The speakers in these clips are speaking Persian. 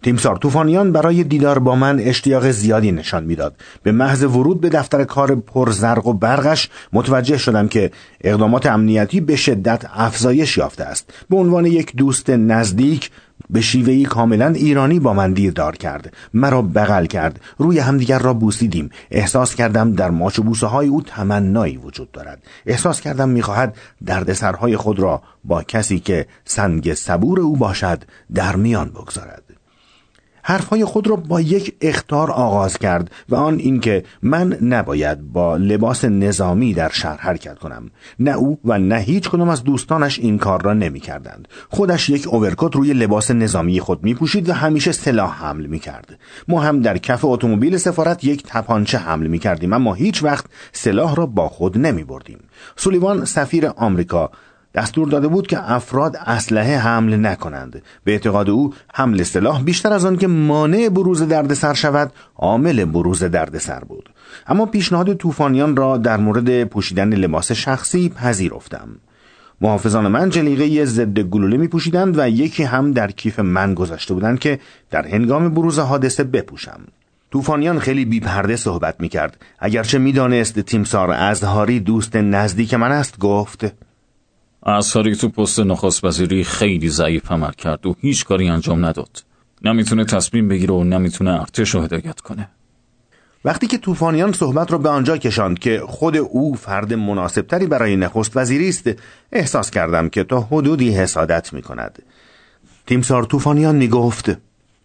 تیمسار طوفانیان برای دیدار با من اشتیاق زیادی نشان میداد. به محض ورود به دفتر کار پرزرق و برقش متوجه شدم که اقدامات امنیتی به شدت افزایش یافته است. به عنوان یک دوست نزدیک به شیوهی کاملا ایرانی با من دیدار کرد. مرا بغل کرد. روی همدیگر را بوسیدیم. احساس کردم در ماچ و بوسه های او تمنایی وجود دارد. احساس کردم میخواهد دردسرهای خود را با کسی که سنگ صبور او باشد در میان بگذارد. حرفهای خود را با یک اخطار آغاز کرد و آن اینکه من نباید با لباس نظامی در شهر حرکت کنم. نه او و نه هیچ کدام از دوستانش این کار را نمی کردند. خودش یک اوورکوت روی لباس نظامی خود می پوشید و همیشه سلاح حمل می کرد. ما هم در کف اتومبیل سفارت یک تپانچه حمل می کردیم، اما هیچ وقت سلاح را با خود نمی بردیم. سولیوان سفیر آمریکا دستور داده بود که افراد اسلحه حمل نکنند. به اعتقاد او حمل سلاح بیشتر از آن که مانع بروز دردسر شود عامل بروز دردسر بود. اما پیشنهاد طوفانیان را در مورد پوشیدن لباس شخصی پذیرفتم. محافظان من جلیقه ضد گلوله می پوشیدند و یکی هم در کیف من گذاشته بودند که در هنگام بروز حادثه بپوشم. طوفانیان خیلی بی پرده صحبت می کرد. اگرچه می دانست تیمسار ازهاری دوست نزدیک من است، گفت: ازهاری تو پست نخست وزیری خیلی ضعیف عمل کرد و هیچ کاری انجام نداد. نمیتونه تصمیم بگیره و نمیتونه ارتش رو هدایت کنه. وقتی که طوفانیان صحبت رو به آنجا کشاند که خود او فرد مناسبتری برای نخست وزیری است، احساس کردم که تا حدودی حسادت میکند. تیمسار طوفانیان میگفت: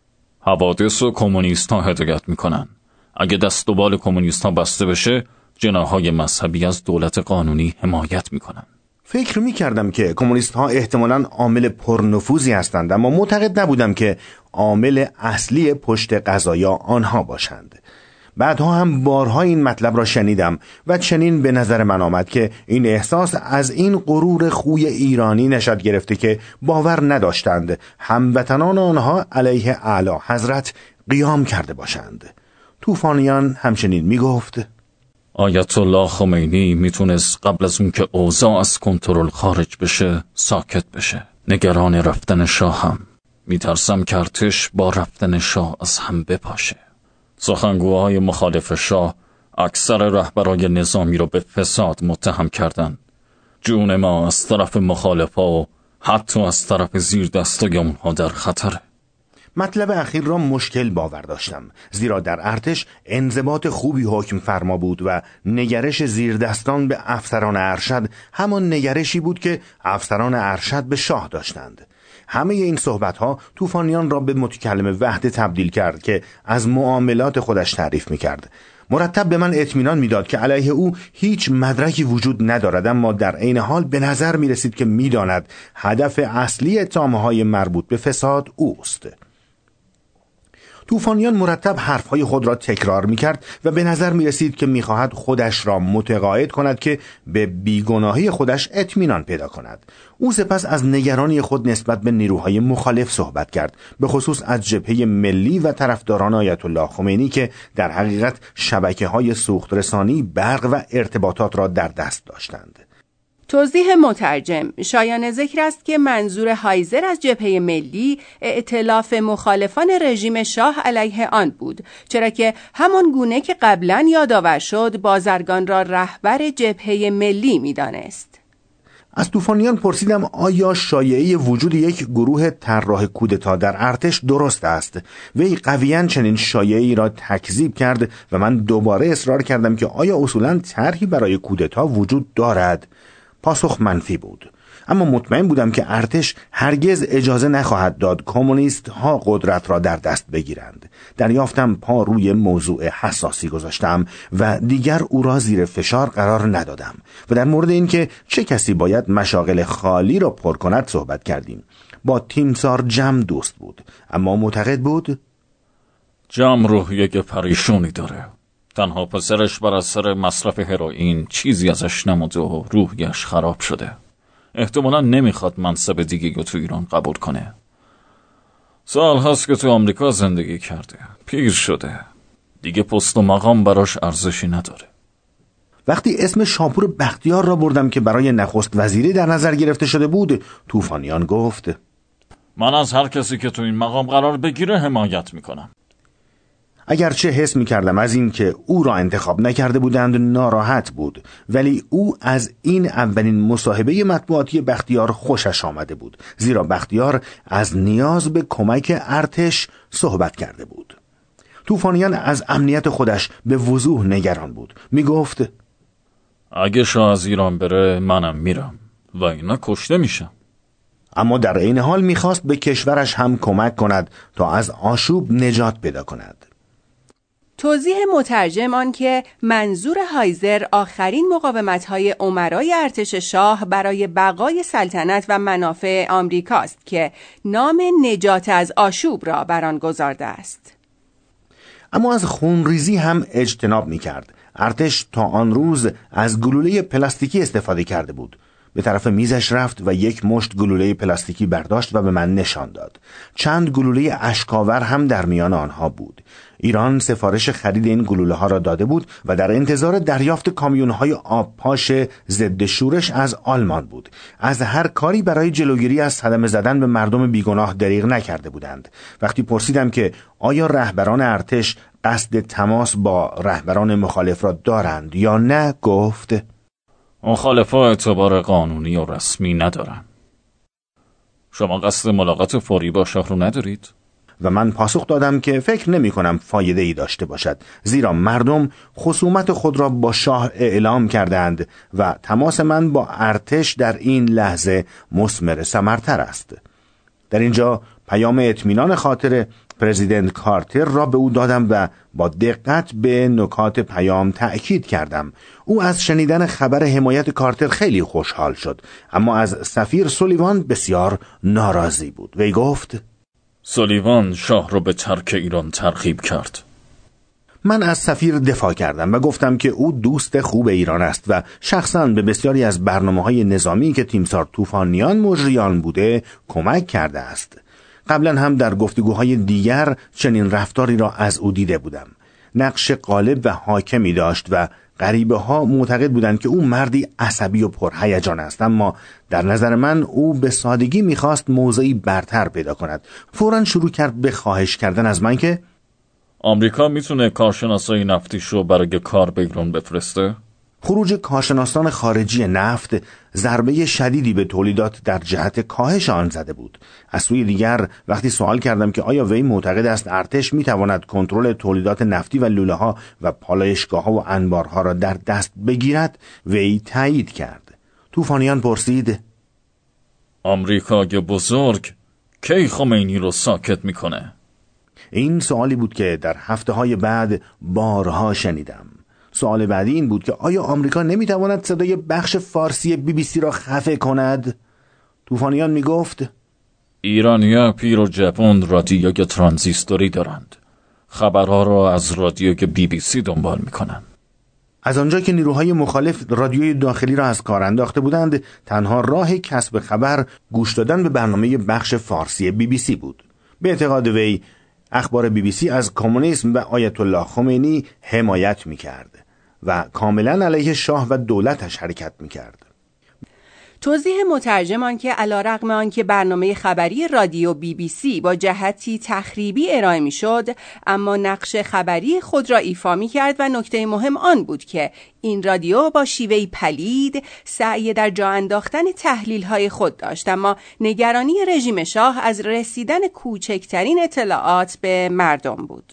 حوادث و کمونیست ها هدایت میکنن. اگه دست و بال کمونیست ها بسته بشه، جناحهای مذهبی از دولت قانونی حمایت میکنن. فکر می‌کردم که کمونیست ها احتمالاً عامل پرنفوذی هستند، اما معتقد نبودم که عامل اصلی پشت قضایا آنها باشند. بعدها هم بارها این مطلب را شنیدم و چنین به نظر من آمد که این احساس از این غرور خوی ایرانی نشأت گرفته که باور نداشتند هموطنان آنها علیه اعلی حضرت قیام کرده باشند. طوفانیان همچنین میگفت: آیت الله خمینی میتونست قبل از اون که اوضاع از کنترل خارج بشه ساکت بشه. نگران رفتن شاه هم. میترسم که ارتش با رفتن شاه از هم بپاشه. سخنگوهای مخالف شاه اکثر رهبرای نظامی رو به فساد متهم کردن. جون ما از طرف مخالفا و حتی از طرف زیر دستای اونها در خطره. مطلب اخیر را مشکل باور داشتم، زیرا در ارتش انضباط خوبی حکم فرما بود و نگرش زیردستان به افسران ارشد همان نگرشی بود که افسران ارشد به شاه داشتند. همه این صحبت‌ها طوفانیان را به متکلم وحده تبدیل کرد که از معاملات خودش تعریف می‌کرد. مرتب به من اطمینان میداد که علیه او هیچ مدرکی وجود ندارد، اما در عین حال به نظر می‌رسید که می‌داند هدف اصلی اتهام‌های مربوط به فساد اوست. طوفانیان مرتب حرفهای خود را تکرار می‌کرد و به نظر می‌رسید که می‌خواهد خودش را متقاعد کند که به بیگناهی خودش اطمینان پیدا کند. او سپس از نگرانی خود نسبت به نیروهای مخالف صحبت کرد، به خصوص از جبهه ملی و طرفداران آیت الله خمینی که در حقیقت شبکه‌های سوخت‌رسانی، برق و ارتباطات را در دست داشتند. توضیح مترجم: شایان ذکر است که منظور هایزر از جبهه ملی ائتلاف مخالفان رژیم شاه علیه آن بود، چرا که همان گونه که قبلا یادآور شد بازرگان را رهبر جبهه ملی می‌دانست. از طوفانیان پرسیدم آیا شایعه وجود یک گروه طراح کودتا در ارتش درست است؟ وی قویاً چنین شایعه‌ای را تکذیب کرد و من دوباره اصرار کردم که آیا اصولاً طرحی برای کودتا وجود دارد؟ پاسخ منفی بود. اما مطمئن بودم که ارتش هرگز اجازه نخواهد داد کمونیست ها قدرت را در دست بگیرند. دریافتم پا روی موضوع حساسی گذاشتم و دیگر او را زیر فشار قرار ندادم و در مورد این که چه کسی باید مشاغل خالی را پر کند صحبت کردیم. با تیمسار جم دوست بود، اما معتقد بود جم روحیه پریشونی داره. تنها پسرش بر اثر مصرف هروئین چیزی ازش نمونده و روحیش خراب شده. احتمالا نمیخواد منصب دیگه رو تو ایران قبول کنه. سال هست که تو آمریکا زندگی کرده، پیر شده، دیگه پست و مقام براش ارزشی نداره. وقتی اسم شاپور بختیار را بردم که برای نخست وزیری در نظر گرفته شده بود، طوفانیان گفت: من از هر کسی که تو این مقام قرار بگیره حمایت میکنم. اگرچه حس می‌کردم از این که او را انتخاب نکرده بودند ناراحت بود، ولی او از این اولین مصاحبه مطبوعاتی بختیار خوشش آمده بود، زیرا بختیار از نیاز به کمک ارتش صحبت کرده بود. طوفانیان از امنیت خودش به وضوح نگران بود. میگفت اگه شاه از ایران بره منم میرم و اینا کشته میشم. اما در عین حال میخواست به کشورش هم کمک کند تا از آشوب نجات پیدا کند. توضیح مترجم آن که منظور هایزر آخرین مقاومت‌های امرای ارتش شاه برای بقای سلطنت و منافع آمریکاست که نام نجات از آشوب را بر آن گذارده است. اما از خونریزی هم اجتناب می‌کرد. ارتش تا آن روز از گلوله پلاستیکی استفاده کرده بود. به طرف میزش رفت و یک مشت گلوله پلاستیکی برداشت و به من نشان داد. چند گلوله اشکاور هم در میان آنها بود. ایران سفارش خرید این گلوله ها را داده بود و در انتظار دریافت کامیون های آبپاش ضد شورش از آلمان بود. از هر کاری برای جلوگیری از صدمه زدن به مردم بیگناه دریغ نکرده بودند. وقتی پرسیدم که آیا رهبران ارتش قصد تماس با رهبران مخالف را دارند یا نه، گفت مخالفا اعتبار قانونی و رسمی ندارن. شما قصد ملاقات فوری با شاه رو ندارید؟ و من پاسخ دادم که فکر نمی کنم فایده ای داشته باشد، زیرا مردم خصومت خود را با شاه اعلام کردند و تماس من با ارتش در این لحظه مثمر ثمرتر است. در اینجا پیام اطمینان خاطر پرزیدنت کارتر را به او دادم و با دقت به نکات پیام تأکید کردم. او از شنیدن خبر حمایت کارتر خیلی خوشحال شد، اما از سفیر سولیوان بسیار ناراضی بود. وی گفت سولیوان شاه را به ترک ایران ترغیب کرد. من از سفیر دفاع کردم و گفتم که او دوست خوب ایران است و شخصاً به بسیاری از برنامه‌های نظامی که تیمسار طوفانیان مجریان بوده کمک کرده است. قبلا هم در گفتگوهای دیگر چنین رفتاری را از او دیده بودم. نقش غالب و حاکمی داشت و غریبه ها معتقد بودند که او مردی عصبی و پرهیجان است، اما در نظر من او به سادگی میخواست موضعی برتر پیدا کند. فوراً شروع کرد به خواهش کردن از من که آمریکا میتونه کارشناسای نفتیش رو برای کار به ایران بفرسته؟ خروج کارشناسان خارجی نفت ضربه شدیدی به تولیدات در جهت کاهش آن زده بود. از سوی دیگر وقتی سوال کردم که آیا وی معتقد است ارتش میتواند کنترل تولیدات نفتی و لوله‌ها و پالایشگاه‌ها و انبارها را در دست بگیرد، وی تایید کرد. طوفانیان پرسید آمریکای بزرگ کی خمینی رو ساکت میکنه؟ این سوالی بود که در هفته‌های بعد بارها شنیدم. سوال بعدی این بود که آیا آمریکا نمیتواند صدای بخش فارسی BBC را خفه کند؟ طوفانیان میگفت ایرانیا پیر و جوان رادیوی ترانزیستوری دارند. خبرها را از رادیوی BBC دنبال میکنند. از آنجا که نیروهای مخالف رادیوی داخلی را از کار انداخته بودند، تنها راه کسب خبر گوش دادن به برنامه بخش فارسی BBC بود. به اعتقاد وی اخبار BBC از کمونیسم و آیت الله خمینی حمایت میکرد و کاملا علیه شاه و دولتش حرکت میکرد. توضیح مترجم آن که علیرغم آنکه برنامه خبری رادیو BBC با جهتی تخریبی ارائه میشد، اما نقش خبری خود را ایفا میکرد و نکته مهم آن بود که این رادیو با شیوهی پلید سعی در جا انداختن تحلیل‌های خود داشت، اما نگرانی رژیم شاه از رسیدن کوچکترین اطلاعات به مردم بود.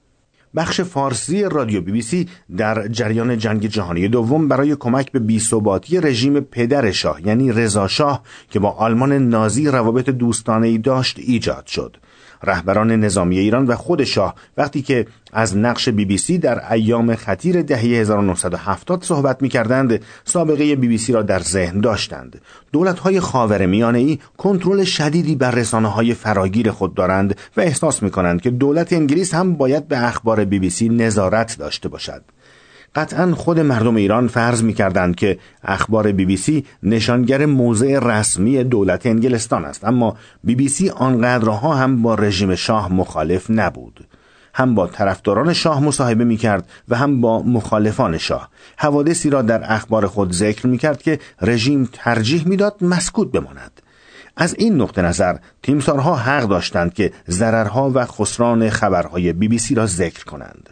بخش فارسی رادیو BBC در جریان جنگ جهانی دوم برای کمک به بی‌ثباتی رژیم پدر شاه یعنی رضا شاه که با آلمان نازی روابط دوستانه‌ای داشت ایجاد شد. رهبران نظامی ایران و خود شاه وقتی که از نقش BBC در ایام خطیر دهه 1970 صحبت می‌کردند، سابقه BBC را در ذهن داشتند. دولت‌های خاورمیانه‌ای کنترل شدیدی بر رسانه‌های فراگیر خود دارند و احساس می‌کنند که دولت انگلیس هم باید به اخبار BBC نظارت داشته باشد. قطعاً خود مردم ایران فرض می‌کردند که اخبار BBC نشانگر موضع رسمی دولت انگلستان است، اما BBC آنقدرها هم با رژیم شاه مخالف نبود. هم با طرفداران شاه مصاحبه می‌کرد و هم با مخالفان شاه. حوادثی را در اخبار خود ذکر می‌کرد که رژیم ترجیح می‌داد مسکوت بماند. از این نقطه نظر تیمسارها حق داشتند که ضررها و خسران خبرهای BBC را ذکر کنند.